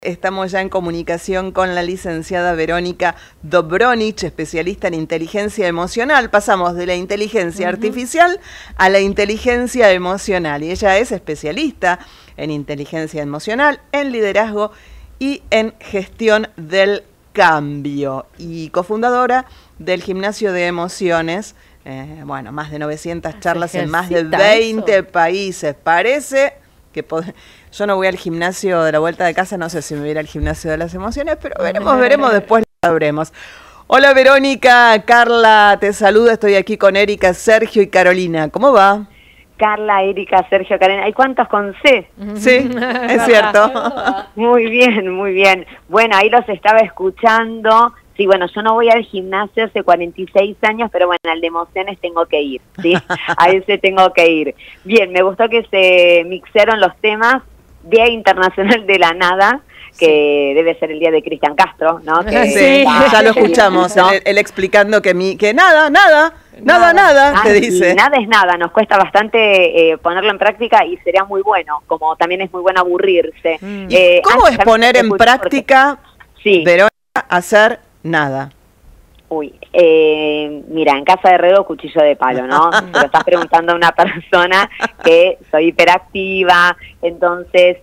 Estamos ya en comunicación con la licenciada Verónica Dobronic, especialista en inteligencia emocional. Pasamos de la inteligencia artificial a la inteligencia emocional. Y ella es especialista en inteligencia emocional, en liderazgo y en gestión del cambio. Y cofundadora del Gimnasio de Emociones. Más de 900 charlas en más de 20 países. Parece que yo no voy al gimnasio de la vuelta de casa, no sé si me voy a ir al gimnasio de las emociones, pero veremos, después lo sabremos. Hola Verónica, Carla te saluda, estoy aquí con Erika, Sergio y Carolina. ¿Cómo va? Carla, Erika, Sergio, Carolina. ¿Hay cuántos con C? Sí, es cierto. Muy bien, muy bien. Bueno, ahí los estaba escuchando. Sí, bueno, yo no voy al gimnasio hace 46 años, pero bueno, al de emociones tengo que ir, ¿sí? A ese tengo que ir. Bien, me gustó que se mixaron los temas. Día Internacional de la Nada, que debe ser el día de Cristian Castro, ¿no? Que sí, ya lo escuchamos, ¿no? él explicando que nada, te dice. Nada es nada, nos cuesta bastante ponerlo en práctica y sería muy bueno, como también es muy bueno aburrirse. ¿Cómo es poner en práctica, Verónica, hacer nada? Uy, mira, en casa de herrero, cuchillo de palo, ¿no? Se lo estás preguntando a una persona que soy hiperactiva, entonces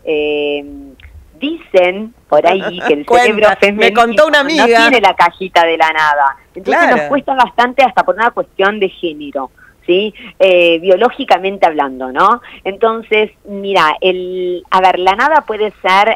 dicen por ahí que el cerebro femenino me contó una amiga, no tiene la cajita de la nada. Entonces nos cuesta bastante hasta por una cuestión de género, ¿sí? Biológicamente hablando, ¿no? Entonces, mira, la nada puede ser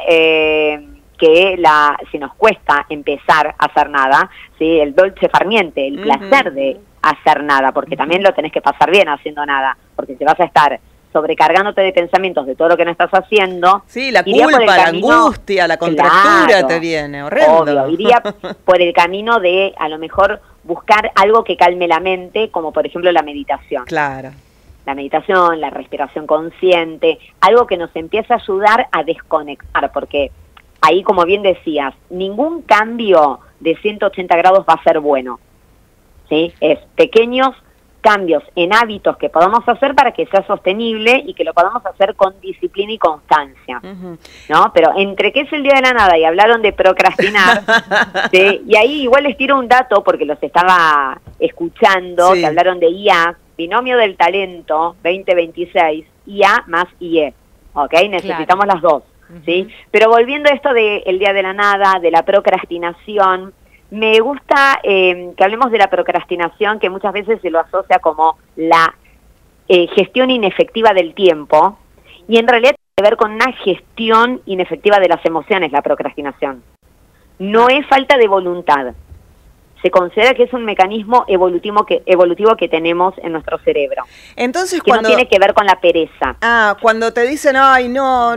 que si nos cuesta empezar a hacer nada, ¿sí? El dolce far niente, el placer de hacer nada, porque también lo tenés que pasar bien haciendo nada, porque si vas a estar sobrecargándote de pensamientos de todo lo que no estás haciendo. Sí, la culpa, la angustia, la contractura te viene, horrendo. Obvio, iría por el camino de, a lo mejor, buscar algo que calme la mente, como por ejemplo la meditación. Claro. La meditación, la respiración consciente, algo que nos empiece a ayudar a desconectar, porque ahí, como bien decías, ningún cambio de 180 grados va a ser bueno, ¿sí? Es pequeños cambios en hábitos que podamos hacer para que sea sostenible y que lo podamos hacer con disciplina y constancia, ¿no? Pero entre que es el día de la nada y hablaron de procrastinar, ¿sí? Y ahí igual les tiro un dato porque los estaba escuchando, que hablaron de IA, Binomio del Talento 2026, IA más IE, ¿ok? Necesitamos las dos, ¿sí? Pero volviendo a esto del día de la nada, de la procrastinación, me gusta que hablemos de la procrastinación, que muchas veces se lo asocia como la gestión inefectiva del tiempo, y en realidad tiene que ver con una gestión inefectiva de las emociones, la procrastinación. No es falta de voluntad. Se considera que es un mecanismo evolutivo que tenemos en nuestro cerebro. Entonces, que no tiene que ver con la pereza. Cuando te dicen, ay, no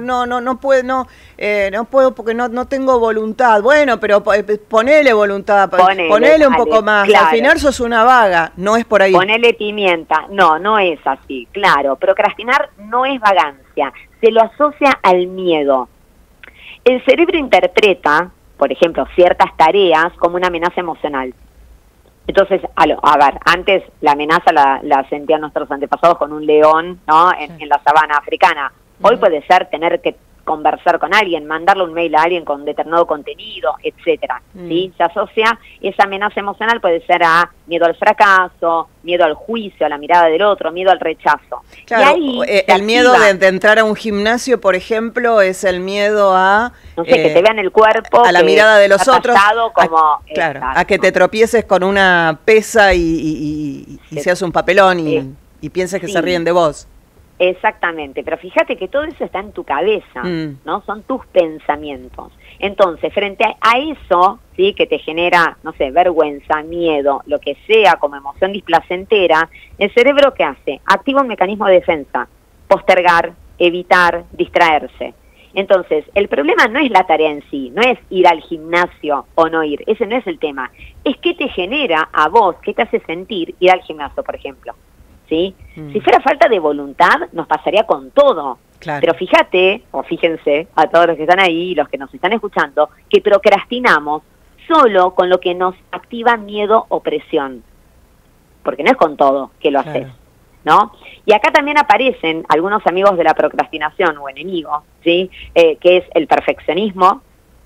puedo porque no tengo voluntad. Bueno, pero ponele voluntad, ponele un poco más. Claro. Al final sos una vaga, no es por ahí. Ponele pimienta. No es así, claro. Procrastinar no es vagancia, se lo asocia al miedo. El cerebro interpreta, por ejemplo, ciertas tareas como una amenaza emocional. Entonces, antes la amenaza la sentían nuestros antepasados con un león, ¿no? En la sabana africana. Hoy puede ser tener que conversar con alguien, mandarle un mail a alguien con determinado contenido, etcétera. ¿Sí? Se asocia, esa amenaza emocional puede ser a miedo al fracaso, miedo al juicio, a la mirada del otro, miedo al rechazo. Claro, y ahí el miedo de entrar a un gimnasio, por ejemplo, es el miedo a... No sé, que te vean el cuerpo, a la mirada de los otros, como, a que te tropieces con una pesa y seas un papelón y pienses que se ríen de vos. Exactamente, pero fíjate que todo eso está en tu cabeza, ¿no? Son tus pensamientos. Entonces, frente a eso, ¿sí? Que te genera, no sé, vergüenza, miedo, lo que sea como emoción displacentera, el cerebro, ¿qué hace? Activa un mecanismo de defensa, postergar, evitar, distraerse. Entonces, el problema no es la tarea en sí, no es ir al gimnasio o no ir, ese no es el tema. Es qué te genera a vos, qué te hace sentir ir al gimnasio, por ejemplo. ¿Sí? Si fuera falta de voluntad, nos pasaría con todo. Claro. Pero fíjate, o fíjense, a todos los que están ahí, los que nos están escuchando, que procrastinamos solo con lo que nos activa miedo o presión. Porque no es con todo que lo haces, ¿no? Y acá también aparecen algunos amigos de la procrastinación o enemigos, ¿sí? Que es el perfeccionismo,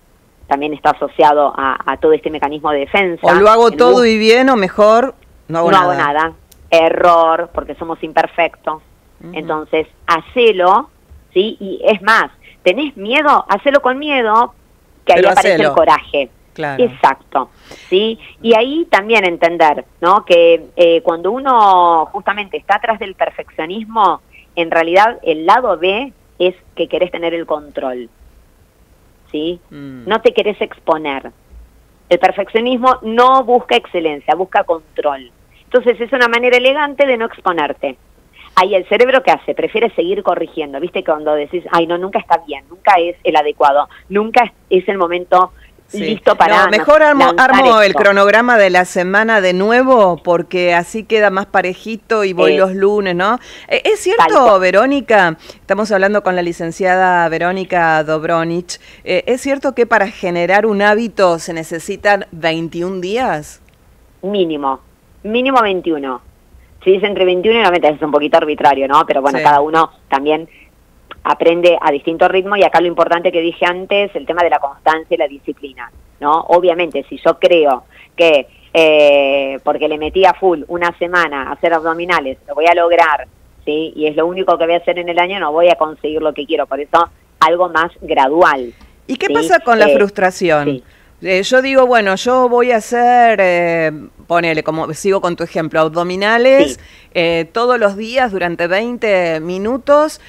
también está asociado a todo este mecanismo de defensa. O lo hago todo y bien, o mejor no hago nada. No hago nada. Error, porque somos imperfectos. Entonces, hacelo, ¿sí? Y es más, ¿tenés miedo? Hacelo con miedo, que ahí aparece el coraje. Claro. Exacto, ¿sí? Y ahí también entender, ¿no? Que cuando uno justamente está atrás del perfeccionismo, en realidad el lado B es que querés tener el control, ¿sí? No te querés exponer. El perfeccionismo no busca excelencia, busca control. Entonces es una manera elegante de no exponerte. Ahí el cerebro, ¿qué hace? Prefiere seguir corrigiendo. ¿Viste? Cuando decís, ay, no, nunca está bien, nunca es el adecuado, nunca es el momento listo para... No, mejor armo el cronograma de la semana de nuevo, porque así queda más parejito y voy los lunes, ¿no? ¿Es cierto, Verónica? Estamos hablando con la licenciada Verónica Dobronic. ¿Es cierto que para generar un hábito se necesitan 21 días? Mínimo 21. Si es entre 21 y 90 es un poquito arbitrario, ¿no? Pero bueno, cada uno también aprende a distinto ritmo, y acá lo importante que dije antes, el tema de la constancia y la disciplina, ¿no? Obviamente, si yo creo que porque le metí a full una semana a hacer abdominales, lo voy a lograr, ¿sí? Y es lo único que voy a hacer en el año, no voy a conseguir lo que quiero, por eso algo más gradual. ¿Y qué pasa con la frustración? Yo digo, bueno, yo voy a hacer, ponele, como sigo con tu ejemplo, abdominales todos los días durante 20 minutos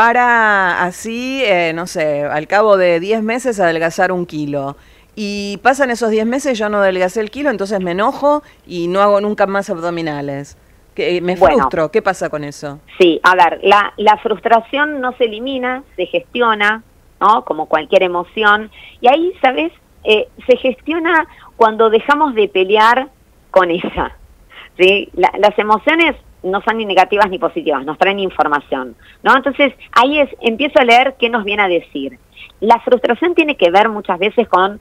para así, no sé, al cabo de 10 meses adelgazar 1 kilo. Y pasan esos 10 meses, yo no adelgacé el kilo, entonces me enojo y no hago nunca más abdominales. Me frustro, ¿qué pasa con eso? Sí, a ver, la frustración no se elimina, se gestiona, ¿no? Como cualquier emoción. Y ahí, ¿sabes? Se gestiona cuando dejamos de pelear con esa, ¿sí? Las emociones no son ni negativas ni positivas, nos traen información, ¿no? Entonces, ahí empiezo a leer qué nos viene a decir. La frustración tiene que ver muchas veces con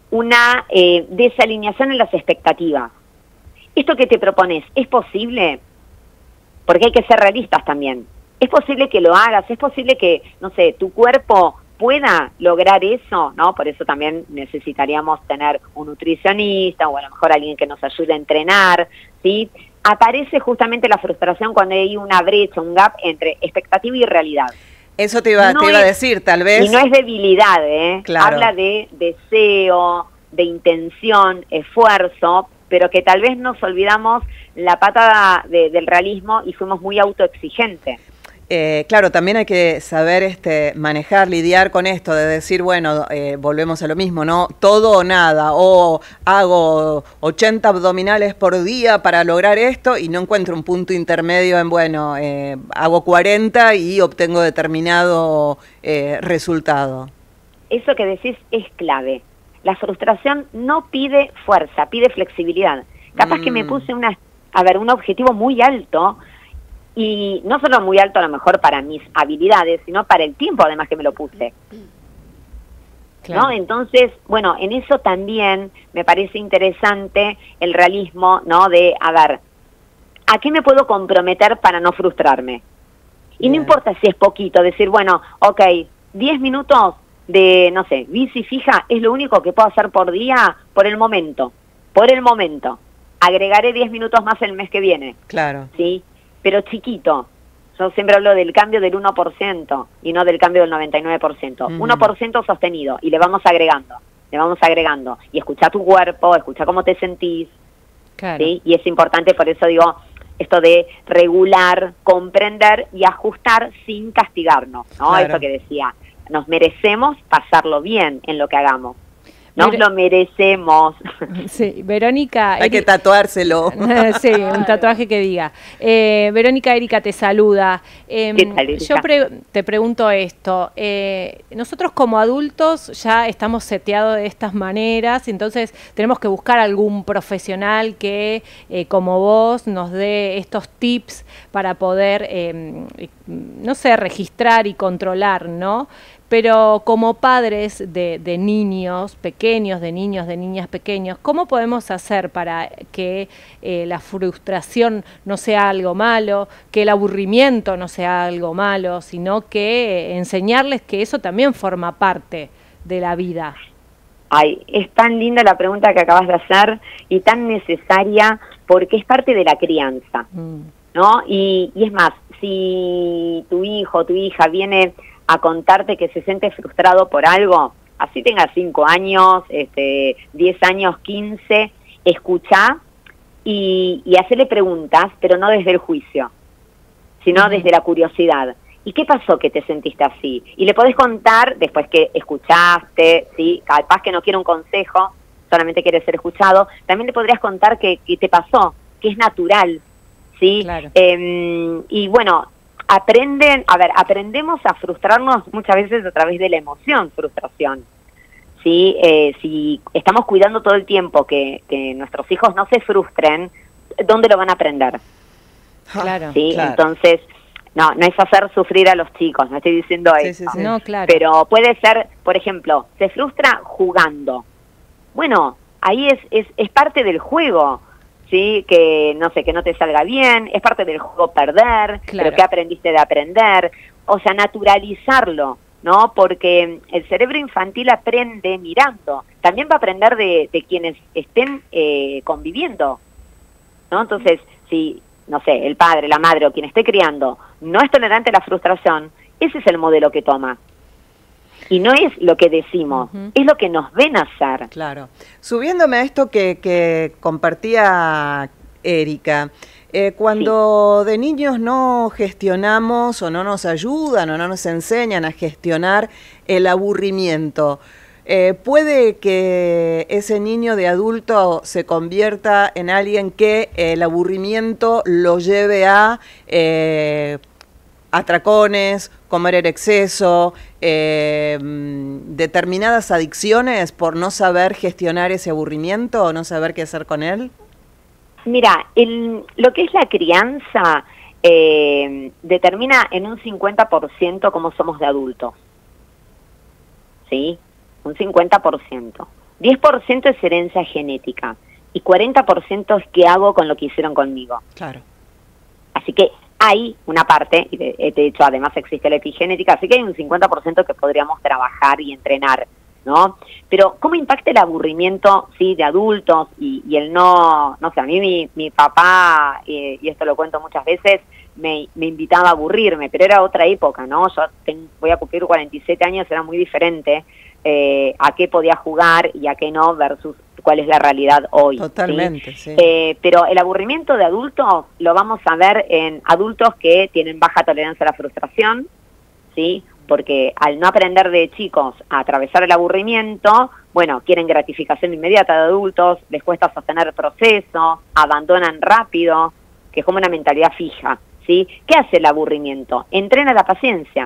una desalineación en las expectativas. ¿Esto que te propones es posible? Porque hay que ser realistas también. ¿Es posible que lo hagas? ¿Es posible que, no sé, tu cuerpo pueda lograr eso? ¿No? Por eso también necesitaríamos tener un nutricionista o a lo mejor alguien que nos ayude a entrenar, ¿sí? Aparece justamente la frustración cuando hay una brecha, un gap entre expectativa y realidad. Eso te iba a decir, tal vez. Y no es debilidad, ¿eh? Claro. Habla de deseo, de intención, esfuerzo, pero que tal vez nos olvidamos la pata del realismo y fuimos muy autoexigentes. Claro, también hay que saber manejar, lidiar con esto, de decir, bueno, volvemos a lo mismo, ¿no? Todo o nada, o hago 80 abdominales por día para lograr esto y no encuentro un punto intermedio en, bueno, hago 40 y obtengo determinado resultado. Eso que decís es clave. La frustración no pide fuerza, pide flexibilidad. Capaz que me puse un objetivo muy alto, y no solo muy alto a lo mejor para mis habilidades, sino para el tiempo además que me lo puse. Claro. ¿No? Entonces, bueno, en eso también me parece interesante el realismo, ¿no? De, a ver, ¿a qué me puedo comprometer para no frustrarme? Y no importa si es poquito, decir, bueno, ok, 10 minutos de, no sé, bici fija es lo único que puedo hacer por día por el momento. Agregaré 10 minutos más el mes que viene. Claro. ¿Sí? Pero chiquito. Yo siempre hablo del cambio del 1% y no del cambio del 99%. 1% sostenido y le vamos agregando. Y escucha tu cuerpo, escucha cómo te sentís. Claro. ¿Sí? Y es importante, por eso digo, esto de regular, comprender y ajustar sin castigarnos, ¿no? Claro. Eso que decía, nos merecemos pasarlo bien en lo que hagamos. Nos lo merecemos. Sí, Verónica... Hay que tatuárselo. Sí, un tatuaje que diga. Verónica, Erika te saluda. ¿Qué tal, Erika? Yo te pregunto esto. Nosotros como adultos ya estamos seteados de estas maneras, entonces tenemos que buscar algún profesional que, como vos, nos dé estos tips para poder, no sé, registrar y controlar, ¿no? Pero como padres de niños pequeños, de niñas pequeños, ¿cómo podemos hacer para que la frustración no sea algo malo, que el aburrimiento no sea algo malo, sino que enseñarles que eso también forma parte de la vida? Ay, es tan linda la pregunta que acabas de hacer y tan necesaria porque es parte de la crianza, ¿no? Y es más, si tu hijo o tu hija viene a contarte que se siente frustrado por algo, así tenga 5 años, 10 años, 15, escuchá y hacerle preguntas, pero no desde el juicio, sino desde la curiosidad. ¿Y qué pasó que te sentiste así? Y le podés contar, después que escuchaste, ¿sí? Capaz que no quiere un consejo, solamente quiere ser escuchado, también le podrías contar qué te pasó, que es natural, ¿sí? Claro. Y bueno, aprendemos a frustrarnos muchas veces a través de la emoción, frustración. ¿Sí? Si estamos cuidando todo el tiempo que nuestros hijos no se frustren, ¿dónde lo van a aprender? Claro. ¿Sí? Claro. Entonces, no es hacer sufrir a los chicos, no estoy diciendo eso. Sí. No, claro. Pero puede ser, por ejemplo, se frustra jugando. Bueno, ahí es parte del juego, ¿sí? Que no sé, que no te salga bien, es parte del juego perder, Claro. pero ¿qué aprendiste de aprender? O sea, naturalizarlo, ¿no? Porque el cerebro infantil aprende mirando, también va a aprender de quienes estén conviviendo, ¿no? Entonces, si, no sé, el padre, la madre o quien esté criando no es tolerante a la frustración, ese es el modelo que toma. Y no es lo que decimos, es lo que nos ven hacer. Claro. Subiéndome a esto que compartía Erika, cuando de niños no gestionamos o no nos ayudan o no nos enseñan a gestionar el aburrimiento, puede que ese niño de adulto se convierta en alguien que el aburrimiento lo lleve a atracones, comer en exceso, determinadas adicciones por no saber gestionar ese aburrimiento o no saber qué hacer con él? Mira, lo que es la crianza determina en un 50% cómo somos de adultos. ¿Sí? Un 50%. 10% es herencia genética y 40% es qué hago con lo que hicieron conmigo. Claro. Así que hay una parte, y de hecho además existe la epigenética, así que hay un 50% que podríamos trabajar y entrenar, ¿no? Pero ¿cómo impacta el aburrimiento, sí, de adultos y el no sé, a mí mi papá, y esto lo cuento muchas veces, me invitaba a aburrirme, pero era otra época, ¿no? Yo voy a cumplir 47 años, era muy diferente a qué podía jugar y a qué no versus cuál es la realidad hoy. Totalmente, ¿sí? Sí. Pero el aburrimiento de adultos lo vamos a ver en adultos que tienen baja tolerancia a la frustración, ¿sí? Porque al no aprender de chicos a atravesar el aburrimiento, bueno, quieren gratificación inmediata de adultos, les cuesta sostener el proceso, abandonan rápido, que es como una mentalidad fija, ¿sí? ¿Qué hace el aburrimiento? Entrena la paciencia.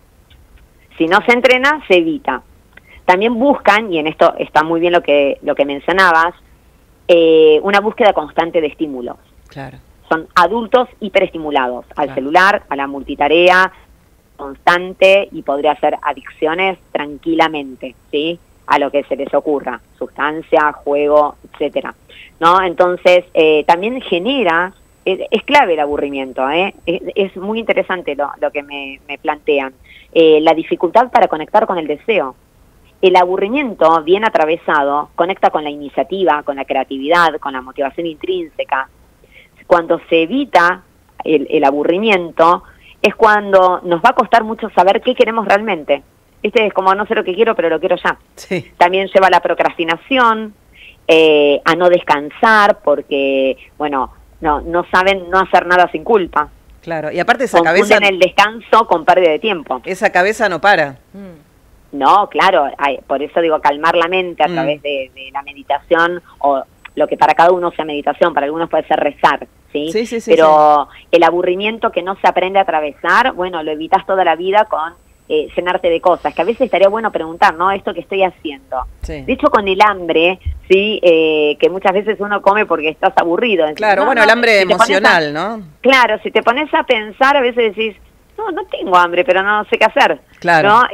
Si no se entrena, se evita. También buscan, y en esto está muy bien lo que mencionabas, una búsqueda constante de estímulos. Claro. Son adultos hiperestimulados al Claro. celular, a la multitarea constante y podría ser adicciones tranquilamente, ¿sí? A lo que se les ocurra, sustancia, juego, etcétera, ¿no? Entonces, también genera, es clave el aburrimiento, es muy interesante lo que me plantean, la dificultad para conectar con el deseo. El aburrimiento, bien atravesado, conecta con la iniciativa, con la creatividad, con la motivación intrínseca. Cuando se evita el aburrimiento, es cuando nos va a costar mucho saber qué queremos realmente. Es como no sé lo que quiero, pero lo quiero ya. Sí. También lleva a la procrastinación, a no descansar, porque, bueno, no saben no hacer nada sin culpa. Claro, y aparte esa Confunden cabeza, el descanso con pérdida de tiempo. esa cabeza no para. No, claro, por eso digo calmar la mente a través de la meditación, o lo que para cada uno sea meditación, para algunos puede ser rezar, ¿sí? Sí, Pero el aburrimiento que no se aprende a atravesar, bueno, lo evitas toda la vida con llenarte de cosas, que a veces estaría bueno preguntar, ¿no? Esto que estoy haciendo. Sí. De hecho, con el hambre, ¿sí? Que muchas veces uno come porque estás aburrido. Claro, No, bueno, no, el hambre si te pones emocional, ¿no? Claro, si te pones a pensar, a veces decís, no tengo hambre, pero no sé qué hacer. Claro. ¿No?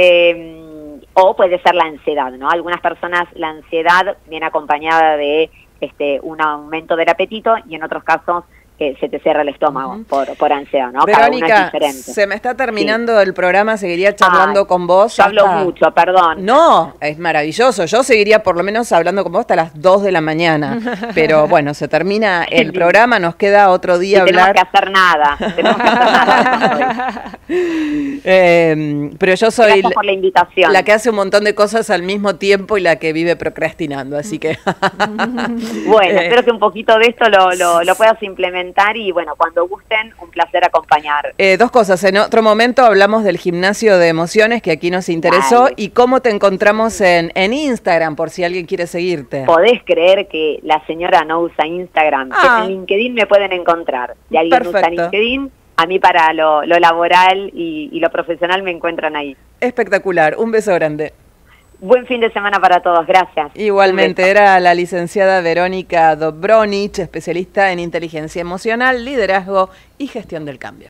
O puede ser la ansiedad, ¿no? Algunas personas la ansiedad viene acompañada de un aumento del apetito y en otros casos que se te cierra el estómago por ansiedad, ¿no? Verónica, cada uno es diferente. se me está terminando el programa, seguiría charlando con vos. Yo hablo mucho, perdón. No, es maravilloso, yo seguiría por lo menos hablando con vos hasta las 2 de la mañana, pero bueno, se termina el programa, nos queda otro día hablar. Tenemos que hacer nada, pero yo soy Gracias por la invitación. la que hace un montón de cosas al mismo tiempo y la que vive procrastinando, así que... Bueno, espero que un poquito de esto lo puedas implementar y bueno, cuando gusten, un placer acompañar. Dos cosas, en otro momento hablamos del gimnasio de emociones que aquí nos interesó. Dale. Y cómo te encontramos en Instagram, por si alguien quiere seguirte. ¿Podés creer que la señora no usa Instagram? Que en LinkedIn me pueden encontrar. Si alguien usa LinkedIn, a mí para lo laboral y lo profesional me encuentran ahí. Espectacular, un beso grande. Buen fin de semana para todos, gracias. Igualmente, era la licenciada Verónica Dobronic, especialista en inteligencia emocional, liderazgo y gestión del cambio.